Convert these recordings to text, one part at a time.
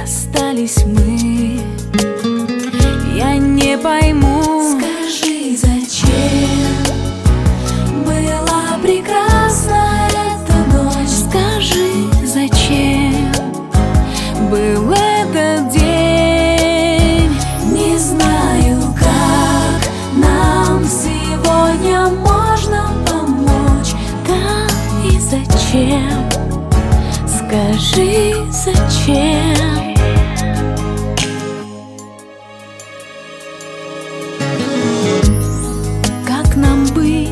расстались мы. Я не пойму, скажи, зачем была прекрасна эта ночь? скажи, зачем был этот день? Не знаю, как нам сегодня можно помочь. Да и зачем? Скажи, зачем? Как нам быть?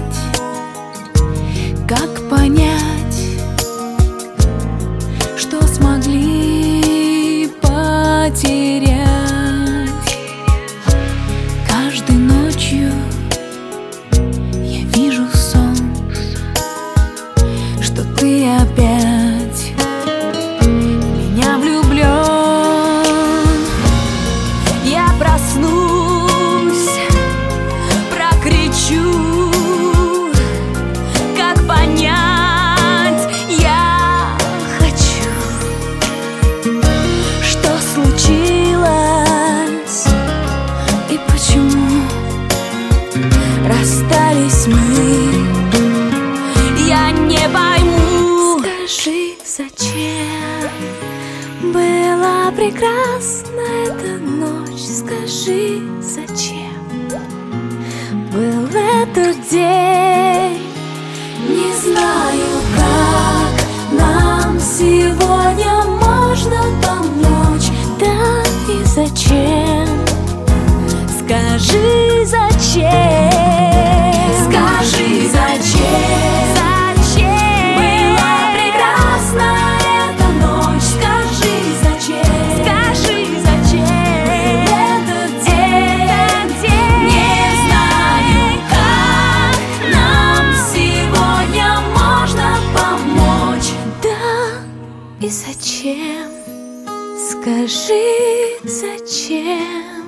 Как понять, что смогли потерять? Каждой ночью я вижу сон, что ты опять в меня влюблен. Я проснусь, прокричу, как понять я хочу, что случилось и почему расстались мы. Я не пойму, скажи, зачем была прекрасна эта ночь? Скажи, зачем был этот день? Не знаю, как нам сегодня можно помочь. Да и зачем? Скажи, зачем? Скажи, зачем Зачем была прекрасна эта ночь? Скажи, зачем Скажи, зачем этот день? Не знаю, как нам сегодня можно помочь. Да и зачем? Скажи, зачем?